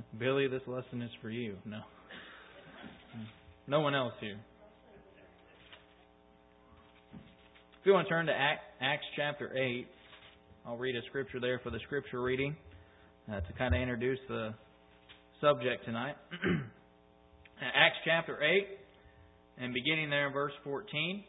Billy, this lesson is for you. No. No one else here. If you want to turn to Acts chapter 8, I'll read a scripture there for the scripture reading to kind of introduce the subject tonight. Acts chapter 8, and beginning there in verse 14.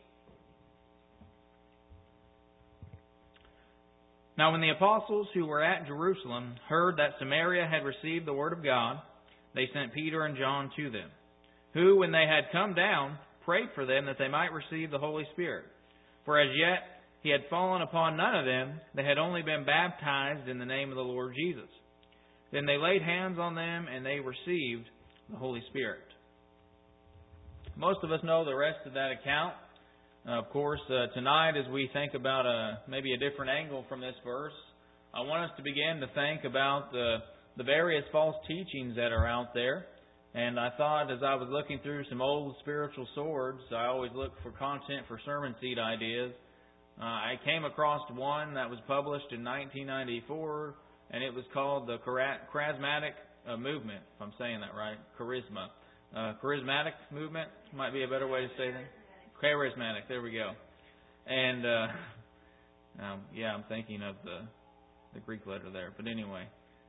Now when the apostles who were at Jerusalem heard that Samaria had received the word of God, they sent Peter and John to them, who, when they had come down, prayed for them that they might receive the Holy Spirit. For as yet he had fallen upon none of them, they had only been baptized in the name of the Lord Jesus. Then they laid hands on them, and they received the Holy Spirit. Most of us know the rest of that account. Of course, tonight as we think about maybe a different angle from this verse, I want us to begin to think about the various false teachings that are out there. And I thought as I was looking through some old spiritual swords, I always look for content for sermon seed ideas. I came across one that was published in 1994, and it was called the Charismatic Movement, if I'm saying that right, Charisma. Charismatic Movement might be a better way to say that. Charismatic, there we go. And, I'm thinking of the Greek letter there. But anyway,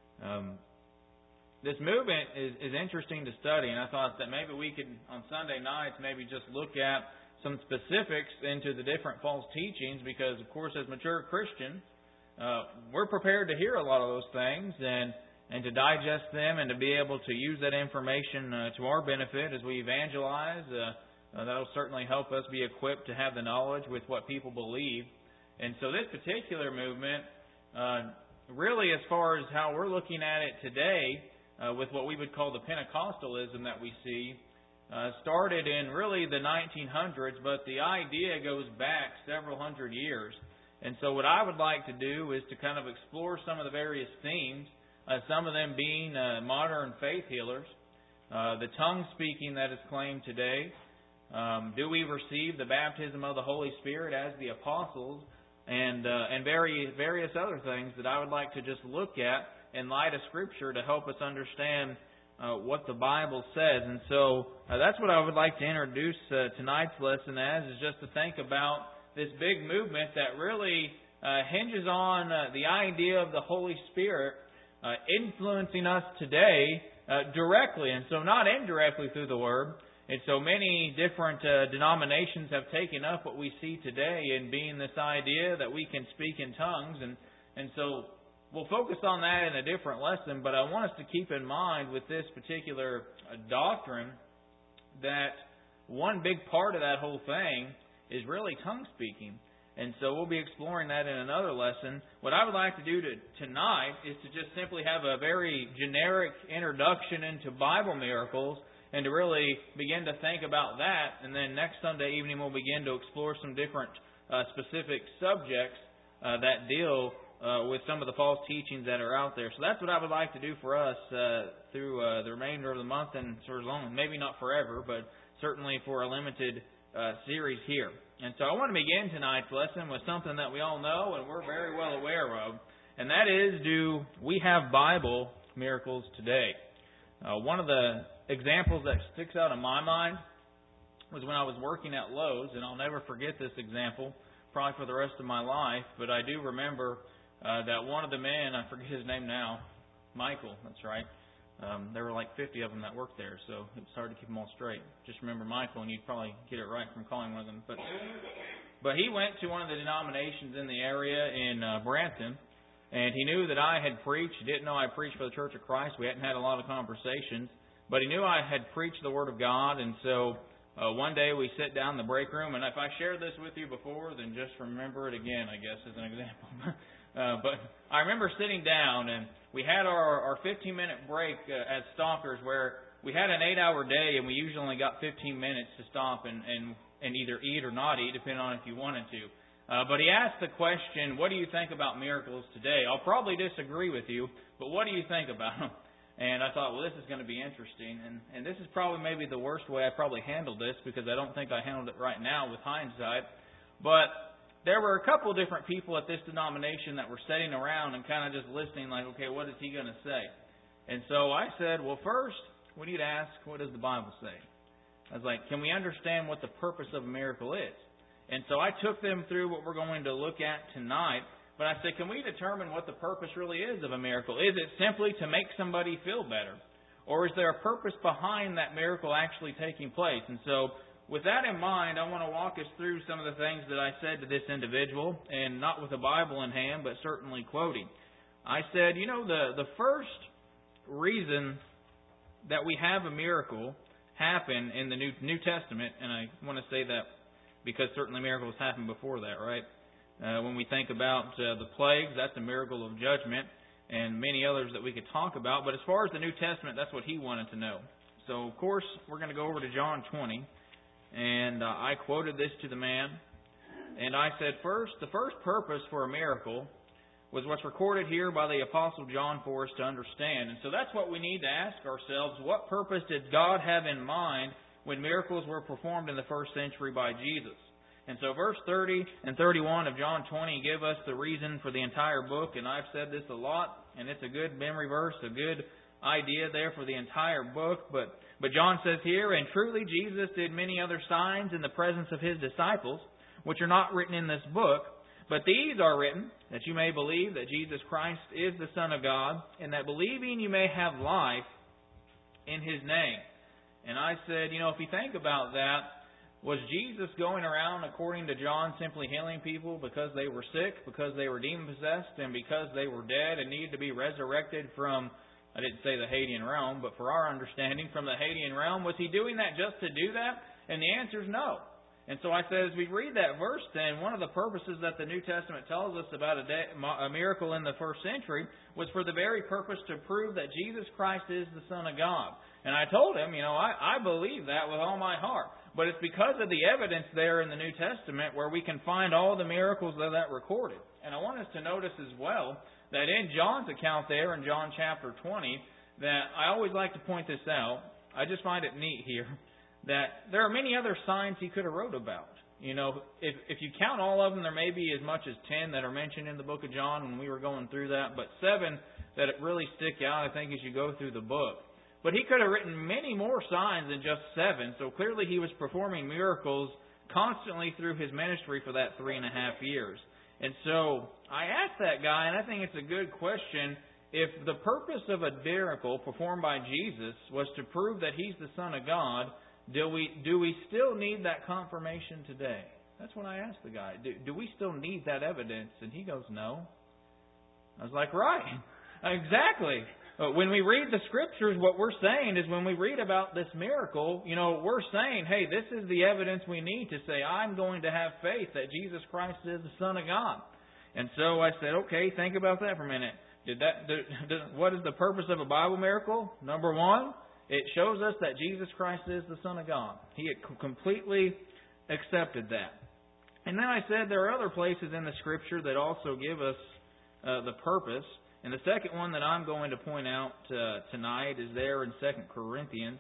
this movement is interesting to study, and I thought that maybe we could, on Sunday nights, maybe just look at some specifics into the different false teachings, because, of course, as mature Christians, we're prepared to hear a lot of those things and to digest them and to be able to use that information to our benefit as we evangelize. That'll certainly help us be equipped to have the knowledge with what people believe. And so this particular movement, really as far as how we're looking at it today, with what we would call the Pentecostalism that we see, started in really the 1900s, but the idea goes back several hundred years. And so what I would like to do is to kind of explore some of the various themes, some of them being modern faith healers, the tongue speaking that is claimed today. Do we receive the baptism of the Holy Spirit as the apostles, and various other things that I would like to just look at in light of Scripture to help us understand what the Bible says. And so that's what I would like to introduce tonight's lesson as, is just to think about this big movement that really hinges on the idea of the Holy Spirit influencing us today directly, and so not indirectly through the Word. And so many different denominations have taken up what we see today in being this idea that we can speak in tongues. And so we'll focus on that in a different lesson, but I want us to keep in mind with this particular doctrine that one big part of that whole thing is really tongue speaking. And so we'll be exploring that in another lesson. What I would like to do tonight is to just simply have a very generic introduction into Bible miracles, and to really begin to think about that. And then next Sunday evening we'll begin to explore some different specific subjects that deal with some of the false teachings that are out there. So that's what I would like to do for us through the remainder of the month, and sort of long, maybe not forever, but certainly for a limited series here. And so I want to begin tonight's lesson with something that we all know and we're very well aware of, and that is, do we have Bible miracles today? One of the examples that sticks out in my mind was when I was working at Lowe's, and I'll never forget this example, probably for the rest of my life, but I do remember that one of the men, I forget his name now, Michael, that's right. There were like 50 of them that worked there, so it was hard to keep them all straight. Just remember Michael, and you'd probably get it right from calling one of them. But he went to one of the denominations in the area in Branson, and he knew that I had preached. He didn't know I preached for the Church of Christ. We hadn't had a lot of conversations. But he knew I had preached the Word of God, and so one day we sit down in the break room, and if I shared this with you before, then just remember it again, I guess, as an example. But I remember sitting down, and we had our 15-minute break as stalkers, where we had an 8-hour day, and we usually only got 15 minutes to stop and either eat or not eat, depending on if you wanted to. But he asked the question, what do you think about miracles today? I'll probably disagree with you, but what do you think about them? And I thought, well, this is going to be interesting. And this is probably maybe the worst way I probably handled this, because I don't think I handled it right now with hindsight. But there were a couple of different people at this denomination that were sitting around and kind of just listening like, okay, what is he going to say? And so I said, well, first, we need to ask, what does the Bible say? I was like, can we understand what the purpose of a miracle is? And so I took them through what we're going to look at tonight. But I said, can we determine what the purpose really is of a miracle? Is it simply to make somebody feel better? Or is there a purpose behind that miracle actually taking place? And so with that in mind, I want to walk us through some of the things that I said to this individual, and not with a Bible in hand, but certainly quoting. I said, the first reason that we have a miracle happen in the New Testament, and I want to say that because certainly miracles happened before that, right? When we think about the plagues, that's a miracle of judgment, and many others that we could talk about. But as far as the New Testament, that's what he wanted to know. So, of course, we're going to go over to John 20, and I quoted this to the man, and I said, the first purpose for a miracle was what's recorded here by the Apostle John for us to understand. And so that's what we need to ask ourselves. What purpose did God have in mind when miracles were performed in the first century by Jesus? And so verse 30 and 31 of John 20 give us the reason for the entire book. And I've said this a lot, and it's a good memory verse, a good idea there for the entire book. But John says here, and truly Jesus did many other signs in the presence of His disciples, which are not written in this book. But these are written, that you may believe that Jesus Christ is the Son of God, and that believing you may have life in His name. And I said, if you think about that, was Jesus going around, according to John, simply healing people because they were sick, because they were demon-possessed, and because they were dead and needed to be resurrected from, I didn't say the Hadean realm, but for our understanding, from the Hadean realm? Was He doing that just to do that? And the answer is no. And so I said, as we read that verse then, one of the purposes that the New Testament tells us about a miracle in the first century was for the very purpose to prove that Jesus Christ is the Son of God. And I told him, I believe that with all my heart. But it's because of the evidence there in the New Testament where we can find all the miracles of that recorded. And I want us to notice as well that in John's account there in John chapter 20, that I always like to point this out. I just find it neat here, that there are many other signs he could have wrote about. If you count all of them, there may be as much as 10 that are mentioned in the book of John when we were going through that, but 7 that really stick out, I think, as you go through the book. But he could have written many more signs than just 7, so clearly he was performing miracles constantly through his ministry for that 3.5 years. And so I asked that guy, and I think it's a good question, if the purpose of a miracle performed by Jesus was to prove that He's the Son of God, do we still need that confirmation today? That's what I asked the guy. Do we still need that evidence? And he goes, no. I was like, right. Exactly. When we read the Scriptures, what we're saying is when we read about this miracle, we're saying, hey, this is the evidence we need to say, I'm going to have faith that Jesus Christ is the Son of God. And so I said, okay, think about that for a minute. What is the purpose of a Bible miracle? Number one, it shows us that Jesus Christ is the Son of God. He had completely accepted that. And then I said there are other places in the Scripture that also give us the purpose. And the second one that I'm going to point out tonight is there in 2 Corinthians.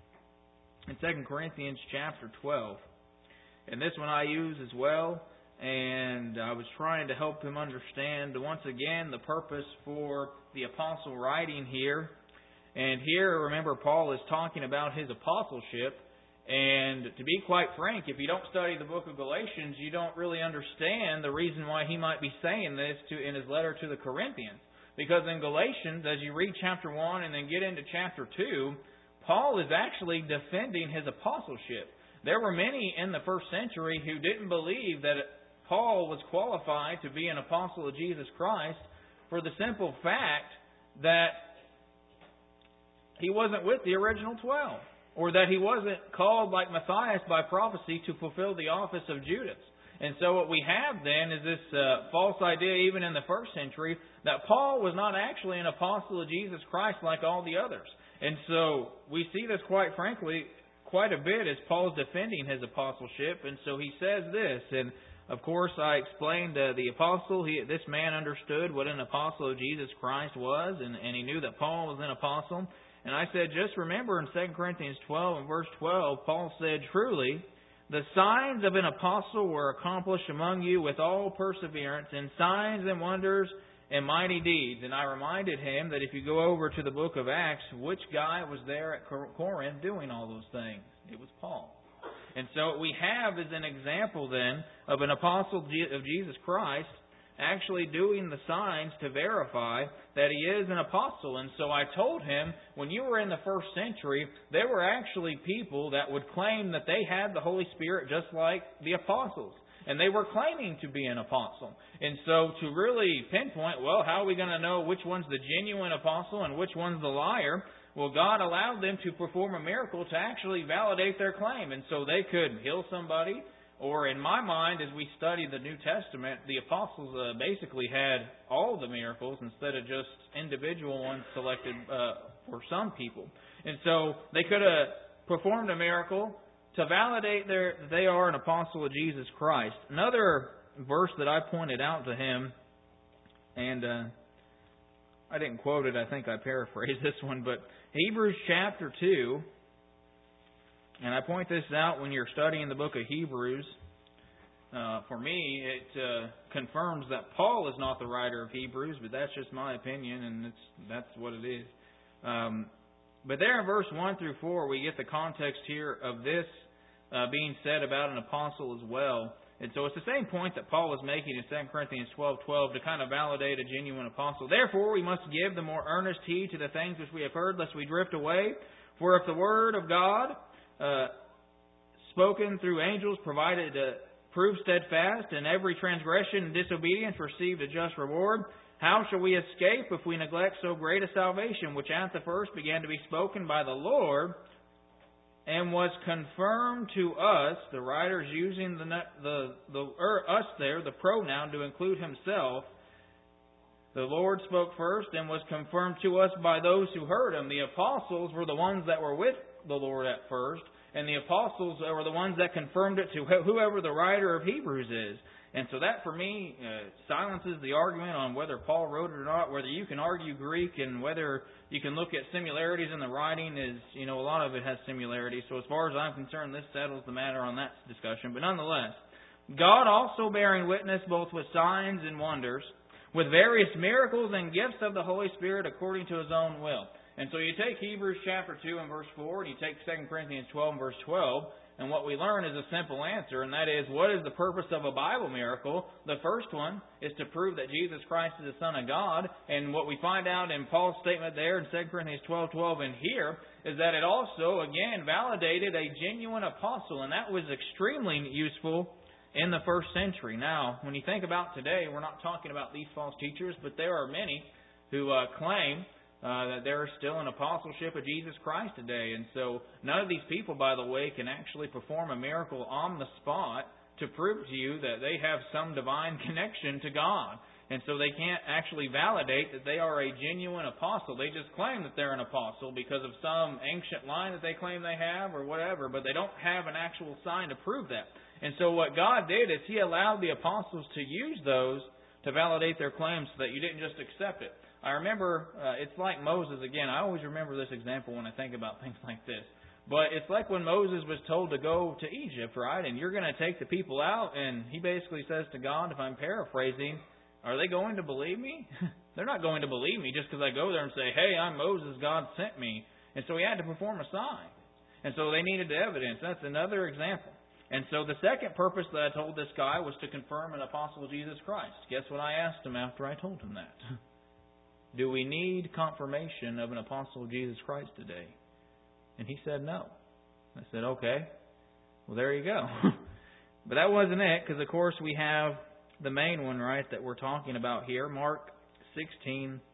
In 2 Corinthians chapter 12. And this one I use as well. And I was trying to help him understand, once again, the purpose for the apostle writing here. And here, remember, Paul is talking about his apostleship. And to be quite frank, if you don't study the book of Galatians, you don't really understand the reason why he might be saying this in his letter to the Corinthians. Because in Galatians, as you read chapter 1 and then get into chapter 2, Paul is actually defending his apostleship. There were many in the first century who didn't believe that Paul was qualified to be an apostle of Jesus Christ for the simple fact that he wasn't with the original 12, or that he wasn't called like Matthias by prophecy to fulfill the office of Judas. And so what we have then is this false idea, even in the first century, that Paul was not actually an apostle of Jesus Christ like all the others. And so we see this, quite frankly, quite a bit as Paul's defending his apostleship. And so he says this, and of course I explained the apostle, this man understood what an apostle of Jesus Christ was, and he knew that Paul was an apostle. And I said, just remember in 2 Corinthians 12 and verse 12, Paul said, truly, the signs of an apostle were accomplished among you with all perseverance, and signs and wonders and mighty deeds. And I reminded him that if you go over to the book of Acts, which guy was there at Corinth doing all those things? It was Paul. And so what we have is an example then of an apostle of Jesus Christ actually doing the signs to verify that he is an apostle. And so I told him, when you were in the first century, there were actually people that would claim that they had the Holy Spirit just like the apostles. And they were claiming to be an apostle. And so to really pinpoint, well, how are we going to know which one's the genuine apostle and which one's the liar? Well, God allowed them to perform a miracle to actually validate their claim. And so they could heal somebody. Or in my mind, as we study the New Testament, the apostles basically had all the miracles instead of just individual ones selected for some people. And so they could have performed a miracle to validate that they are an apostle of Jesus Christ. Another verse that I pointed out to him, and I didn't quote it, I think I paraphrased this one, but Hebrews chapter 2, and I point this out when you're studying the book of Hebrews. For me, it confirms that Paul is not the writer of Hebrews, but that's just my opinion, and that's what it is. But there in verse 1 through 4, we get the context here of this being said about an apostle as well. And so it's the same point that Paul is making in 2 Corinthians 12:12 to kind of validate a genuine apostle. Therefore, we must give the more earnest heed to the things which we have heard, lest we drift away. For if the word of God spoken through angels provided proved steadfast, and every transgression and disobedience received a just reward, how shall we escape if we neglect so great a salvation, which at the first began to be spoken by the Lord, and was confirmed to us, the writers using us there, the pronoun, to include himself. The Lord spoke first and was confirmed to us by those who heard him. The apostles were the ones that were with the Lord at first, and the apostles were the ones that confirmed it to whoever the writer of Hebrews is. And so that, for me, silences the argument on whether Paul wrote it or not. Whether you can argue Greek and whether you can look at similarities in the writing is, a lot of it has similarities. So as far as I'm concerned, this settles the matter on that discussion. But nonetheless, God also bearing witness both with signs and wonders, with various miracles and gifts of the Holy Spirit according to His own will. And so you take Hebrews chapter 2 and verse 4, and you take 2 Corinthians 12 and verse 12, and what we learn is a simple answer, and that is, what is the purpose of a Bible miracle? The first one is to prove that Jesus Christ is the Son of God, and what we find out in Paul's statement there in 2 Corinthians 12:12 and here is that it also, again, validated a genuine apostle, and that was extremely useful in the first century. Now, when you think about today, we're not talking about these false teachers, but there are many who claim that there is still an apostleship of Jesus Christ today. And so none of these people, by the way, can actually perform a miracle on the spot to prove to you that they have some divine connection to God. And so they can't actually validate that they are a genuine apostle. They just claim that they're an apostle because of some ancient line that they claim they have or whatever, but they don't have an actual sign to prove that. And so what God did is He allowed the apostles to use those to validate their claims so that you didn't just accept it. I remember, it's like Moses, again, I always remember this example when I think about things like this. But it's like when Moses was told to go to Egypt, right? And you're going to take the people out, and he basically says to God, if I'm paraphrasing, are they going to believe me? They're not going to believe me just because I go there and say, hey, I'm Moses, God sent me. And so he had to perform a sign. And so they needed the evidence. That's another example. And so the second purpose that I told this guy was to confirm an apostle of Jesus Christ. Guess what I asked him after I told him that? Do we need confirmation of an apostle of Jesus Christ today? And he said no. I said, okay, well, there you go. But that wasn't it, because, of course, we have the main one, right, that we're talking about here, Mark 16,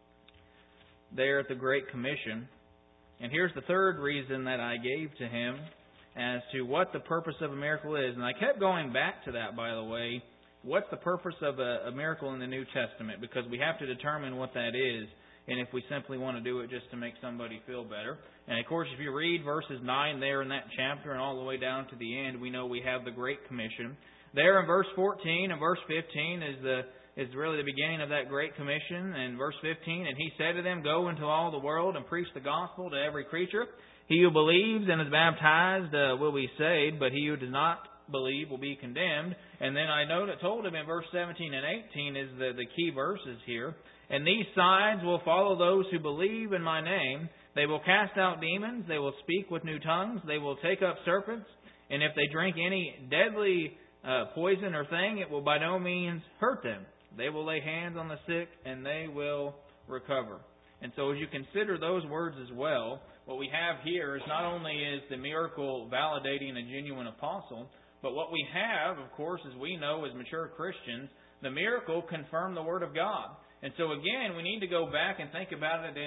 there at the Great Commission. And here's the third reason that I gave to him as to what the purpose of a miracle is. And I kept going back to that, by the way. What's the purpose of a miracle in the New Testament? Because we have to determine what that is, and if we simply want to do it just to make somebody feel better. And of course, if you read verses 9 there in that chapter and all the way down to the end, we know we have the Great Commission. There in verse 14 and verse 15 is really the beginning of that Great Commission. And verse 15, and He said to them, go into all the world and preach the gospel to every creature. He who believes and is baptized will be saved, but he who does not believe will be condemned. And then I told him in verse 17 and 18 is the key verses here. And these signs will follow those who believe in my name. They will cast out demons. They will speak with new tongues. They will take up serpents. And if they drink any deadly poison or thing, it will by no means hurt them. They will lay hands on the sick and they will recover. And so as you consider those words as well, what we have here is not only is the miracle validating a genuine apostle, but what we have, of course, as we know as mature Christians, the miracle confirmed the Word of God. And so again, we need to go back and think about it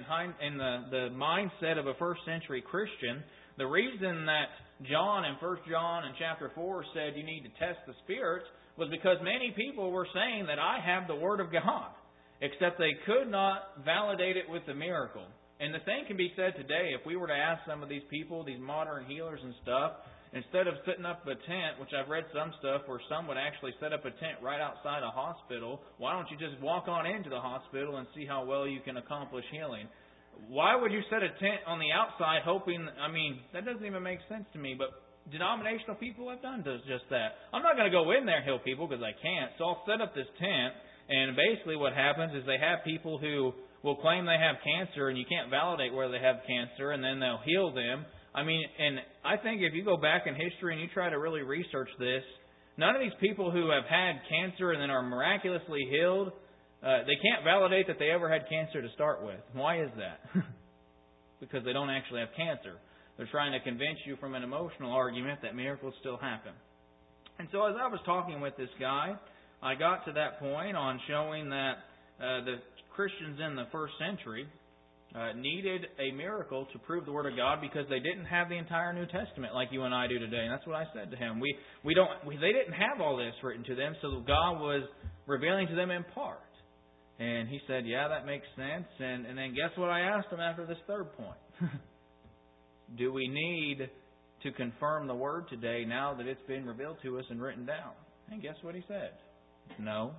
in the mindset of a first century Christian. The reason that John in 1 John in chapter 4 said you need to test the spirits was because many people were saying that I have the Word of God, except they could not validate it with the miracle. And the same can be said today. If we were to ask some of these people, these modern healers and stuff, instead of setting up a tent, which I've read some stuff where some would actually set up a tent right outside a hospital, why don't you just walk on into the hospital and see how well you can accomplish healing? Why would you set a tent on the outside hoping, that doesn't even make sense to me, but denominational people have done just that. I'm not going to go in there and heal people because I can't, so I'll set up this tent, and basically what happens is they have people who will claim they have cancer and you can't validate whether they have cancer, and then they'll heal them. And I think if you go back in history and you try to really research this, none of these people who have had cancer and then are miraculously healed, they can't validate that they ever had cancer to start with. Why is that? Because they don't actually have cancer. They're trying to convince you from an emotional argument that miracles still happen. And so as I was talking with this guy, I got to that point on showing that the Christians in the first century needed a miracle to prove the Word of God because they didn't have the entire New Testament like you and I do today. And that's what I said to him. They didn't have all this written to them, so God was revealing to them in part. And he said, yeah, that makes sense. And then guess what I asked him after this third point? Do we need to confirm the Word today now that it's been revealed to us and written down? And guess what he said? No.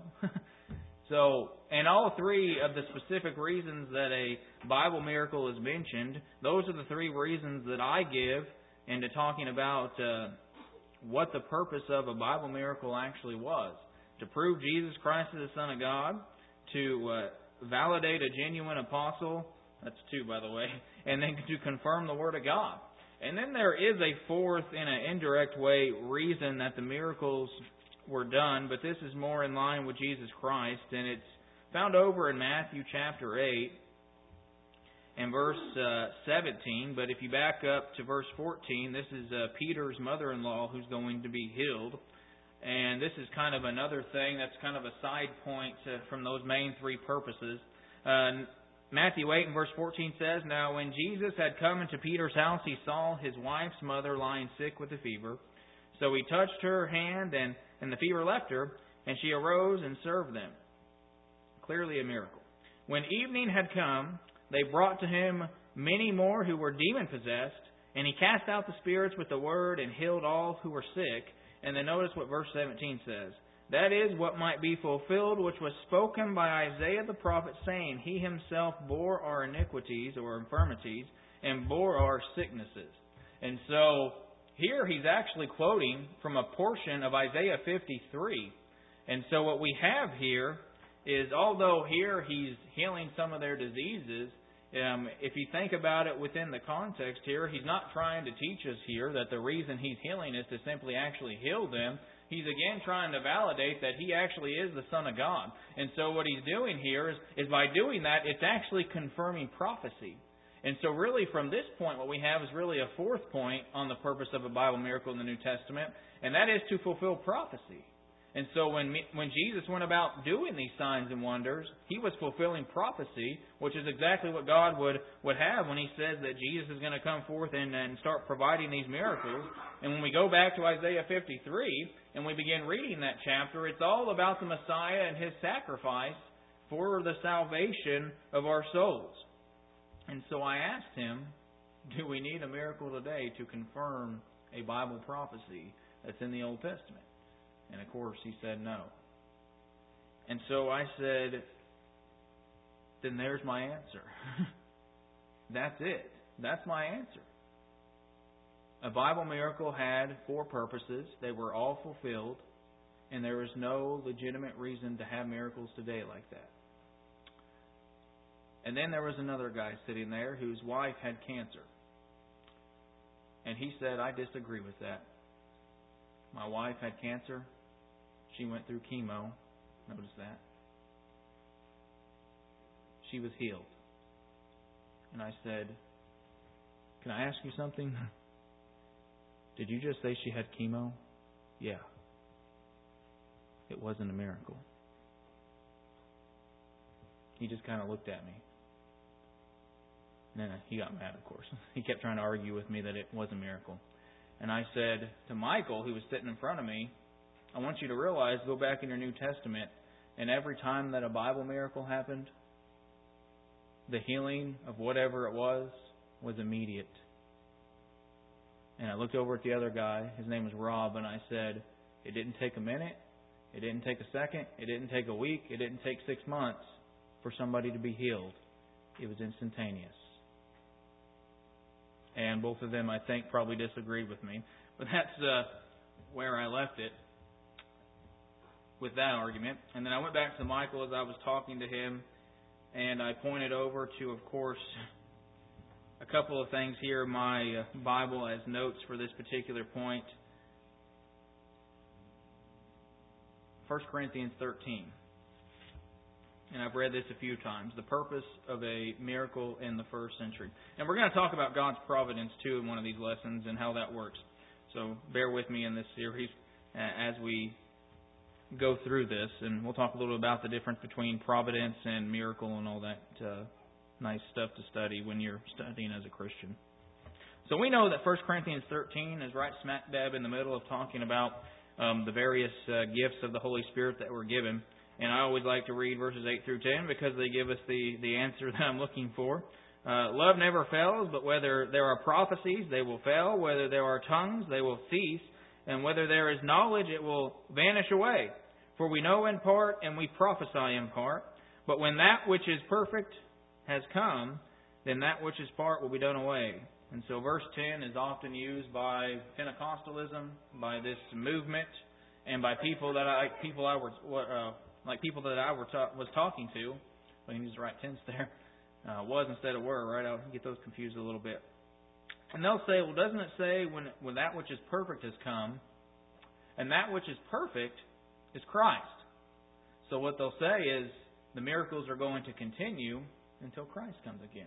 So, and all three of the specific reasons that a Bible miracle is mentioned, those are the three reasons that I give into talking about what the purpose of a Bible miracle actually was. To prove Jesus Christ is the Son of God, to validate a genuine apostle, that's two by the way, and then to confirm the Word of God. And then there is a fourth, in an indirect way, reason that the miracles were done, but this is more in line with Jesus Christ, and it's found over in Matthew chapter 8 and verse 17. But if you back up to verse 14, this is Peter's mother-in-law who's going to be healed. And this is kind of another thing that's kind of a side point from those main three purposes. Matthew 8 and verse 14 says, Now when Jesus had come into Peter's house, he saw his wife's mother lying sick with a fever. So he touched her hand, and the fever left her, and she arose and served them. Clearly a miracle. When evening had come, they brought to him many more who were demon-possessed, and he cast out the spirits with the word and healed all who were sick. And then notice what verse 17 says. That is what might be fulfilled, which was spoken by Isaiah the prophet, saying, He himself bore our iniquities or infirmities and bore our sicknesses. And so here he's actually quoting from a portion of Isaiah 53. And so what we have here is, although here he's healing some of their diseases, if you think about it within the context here, he's not trying to teach us here that the reason he's healing is to simply actually heal them. He's again trying to validate that he actually is the Son of God. And so what he's doing here is by doing that, it's actually confirming prophecy. And so really from this point, what we have is really a fourth point on the purpose of a Bible miracle in the New Testament, and that is to fulfill prophecy. And so when Jesus went about doing these signs and wonders, he was fulfilling prophecy, which is exactly what God would have when he says that Jesus is going to come forth and start providing these miracles. And when we go back to Isaiah 53 and we begin reading that chapter, it's all about the Messiah and his sacrifice for the salvation of our souls. And so I asked him, do we need a miracle today to confirm a Bible prophecy that's in the Old Testament? And of course he said no. And so I said, then there's my answer. That's it. That's my answer. A Bible miracle had 4 purposes. They were all fulfilled, and there is no legitimate reason to have miracles today like that. And then there was another guy sitting there whose wife had cancer. And he said, I disagree with that. My wife had cancer. She went through chemo. Notice that. She was healed. And I said, can I ask you something? Did you just say she had chemo? Yeah. It wasn't a miracle. He just kind of looked at me. And then he got mad, of course. He kept trying to argue with me that it was a miracle. And I said to Michael, who was sitting in front of me, I want you to realize, go back in your New Testament, and every time that a Bible miracle happened, the healing of whatever it was immediate. And I looked over at the other guy, his name was Rob, and I said, it didn't take a minute, it didn't take a second, it didn't take a week, it didn't take 6 months for somebody to be healed. It was instantaneous. And both of them, I think, probably disagreed with me. But that's where I left it with that argument. And then I went back to Michael as I was talking to him, and I pointed over to, of course, a couple of things here in my Bible as notes for this particular point. 1 Corinthians 13. And I've read this a few times. The purpose of a miracle in the first century. And we're going to talk about God's providence, too, in one of these lessons and how that works. So bear with me in this series as we go through this. And we'll talk a little about the difference between providence and miracle and all that nice stuff to study when you're studying as a Christian. So we know that 1 Corinthians 13 is right smack dab in the middle of talking about the various gifts of the Holy Spirit that were given. And I always like to read verses 8 through 10 because they give us the answer that I'm looking for. Love never fails, but whether there are prophecies, they will fail. Whether there are tongues, they will cease. And whether there is knowledge, it will vanish away. For we know in part, and we prophesy in part. But when that which is perfect has come, then that which is part will be done away. And so verse 10 is often used by Pentecostalism, by this movement, and by people that I was talking to. I can use the right tense there. Was instead of were, right? I'll get those confused a little bit. And they'll say, well, doesn't it say when that which is perfect has come, and that which is perfect is Christ? So what they'll say is the miracles are going to continue until Christ comes again.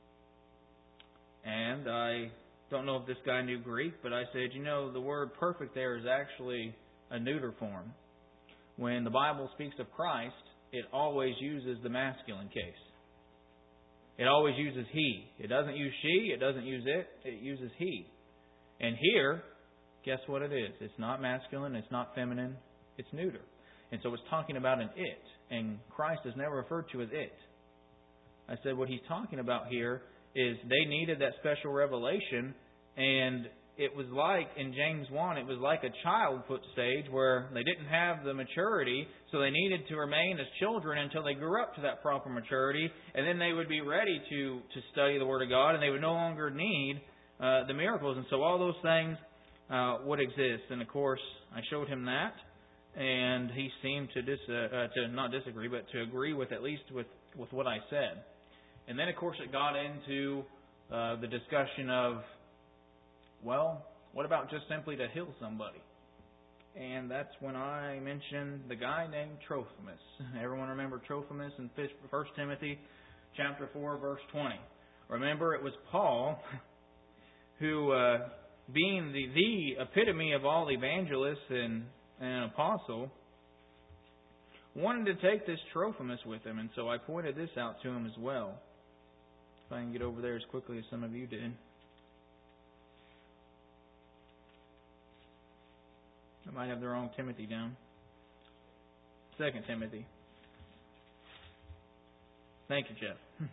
And I don't know if this guy knew Greek, but I said, the word perfect there is actually a neuter form. When the Bible speaks of Christ, it always uses the masculine case. It always uses he. It doesn't use she. It doesn't use it. It uses he. And here, guess what it is? It's not masculine. It's not feminine. It's neuter. And so it's talking about an it. And Christ is never referred to as it. I said what he's talking about here is they needed that special revelation, and it was like, in James 1, it was like a child foot stage where they didn't have the maturity, so they needed to remain as children until they grew up to that proper maturity, and then they would be ready to study the Word of God, and they would no longer need the miracles. And so all those things would exist. And of course, I showed him that, and he seemed to not disagree, but to agree with at least with what I said. And then, of course, it got into the discussion of, well, what about just simply to heal somebody? And that's when I mentioned the guy named Trophimus. Everyone remember Trophimus in 1 Timothy chapter 4, verse 20. Remember, it was Paul who, being the epitome of all evangelists and an apostle, wanted to take this Trophimus with him. And so I pointed this out to him as well. If I can get over there as quickly as some of you did. I might have the wrong Timothy down. 2 Timothy. Thank you, Jeff.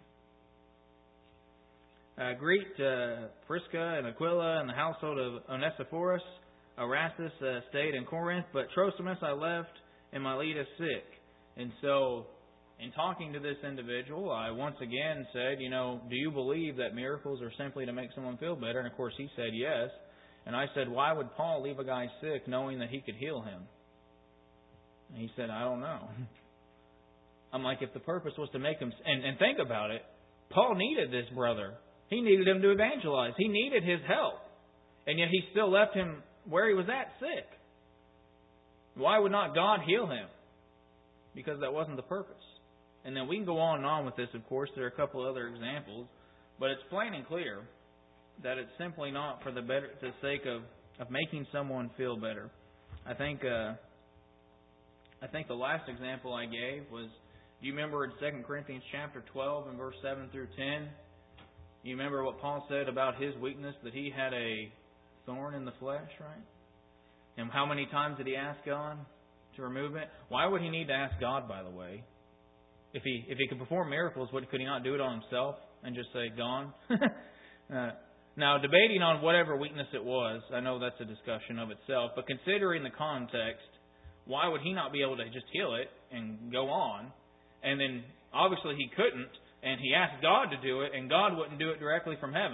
Greet Prisca and Aquila and the household of Onesiphorus. Erastus stayed in Corinth, but Trophimus I left, and Miletus sick. And so, in talking to this individual, I once again said, do you believe that miracles are simply to make someone feel better? And of course he said yes. And I said, why would Paul leave a guy sick knowing that he could heal him? And he said, I don't know. I'm like, if the purpose was to make him... And think about it. Paul needed this brother. He needed him to evangelize. He needed his help. And yet he still left him where he was at, sick. Why would not God heal him? Because that wasn't the purpose. And then we can go on and on with this, of course. There are a couple other examples. But it's plain and clear that it's simply not for the sake of making someone feel better. I think the last example I gave was, do you remember in 2 Corinthians chapter 12 and verse 7 through 10? You remember what Paul said about his weakness, that he had a thorn in the flesh, right? And how many times did he ask God to remove it? Why would he need to ask God, by the way? If he could perform miracles, could he not do it on himself and just say, gone? Now, debating on whatever weakness it was, I know that's a discussion of itself, but considering the context, why would he not be able to just heal it and go on? And then, obviously, he couldn't, and he asked God to do it, and God wouldn't do it directly from heaven.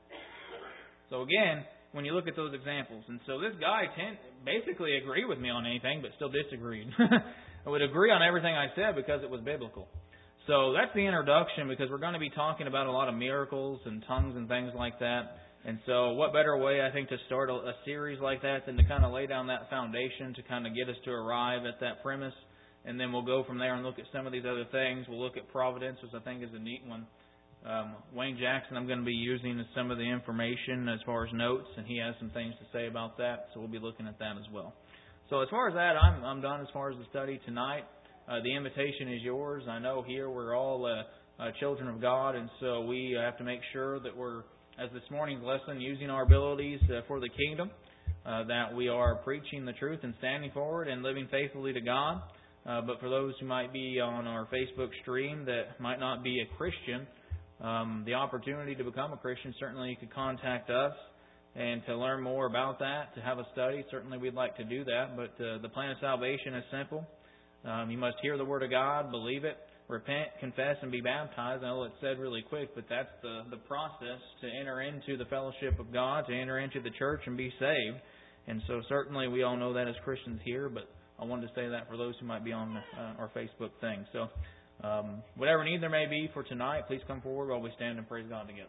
So again, when you look at those examples, and so this guy basically agreed with me on anything, but still disagreed. I would agree on everything I said because it was biblical. So that's the introduction, because we're going to be talking about a lot of miracles and tongues and things like that. And so what better way, I think, to start a series like that than to kind of lay down that foundation to kind of get us to arrive at that premise. And then we'll go from there and look at some of these other things. We'll look at providence, which I think is a neat one. Wayne Jackson, I'm going to be using some of the information as far as notes, and he has some things to say about that. So we'll be looking at that as well. So as far as that, I'm done as far as the study tonight. The invitation is yours. I know here we're all children of God, and so we have to make sure that we're, as this morning's lesson, using our abilities for the kingdom, that we are preaching the truth and standing for it and living faithfully to God. But for those who might be on our Facebook stream that might not be a Christian, the opportunity to become a Christian, certainly you could contact us. And to learn more about that, to have a study, certainly we'd like to do that. But the plan of salvation is simple. You must hear the Word of God, believe it, repent, confess, and be baptized. I know it's said really quick, but that's the process to enter into the fellowship of God, to enter into the church and be saved. And so certainly we all know that as Christians here, but I wanted to say that for those who might be on our Facebook thing. So whatever need there may be for tonight, please come forward while we stand and praise God together.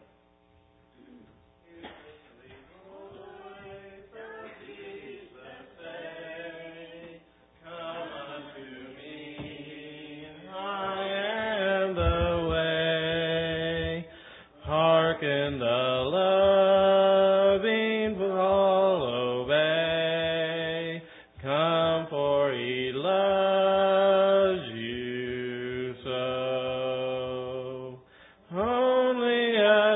In the loving Paul obey. Come, for he loves you so. Only a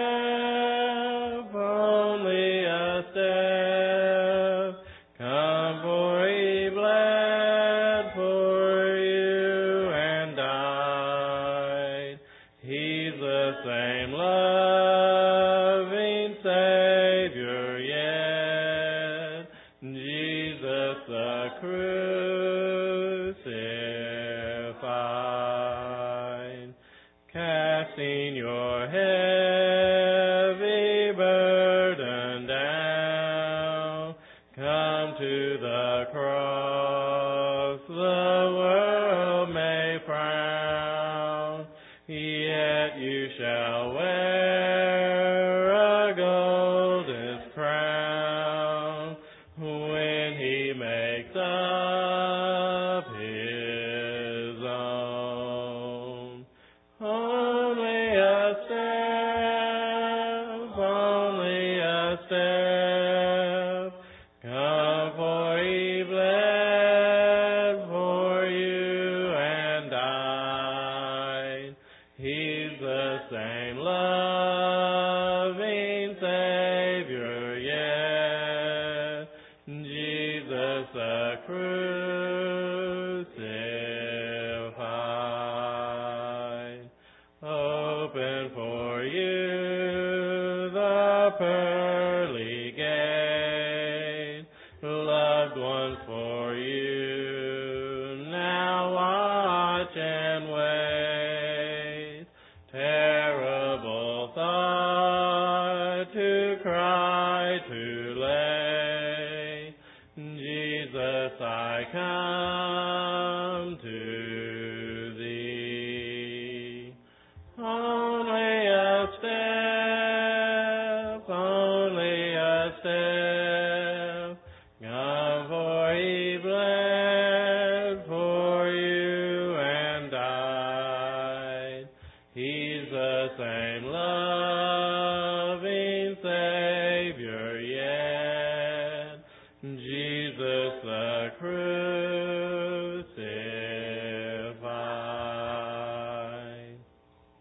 step. Come, for he bled for you and died. He's the same love. Crucified, casting your heavy burden down, come to the cross, the world may frown, yet you shall wear a golden crown. Savior, yes.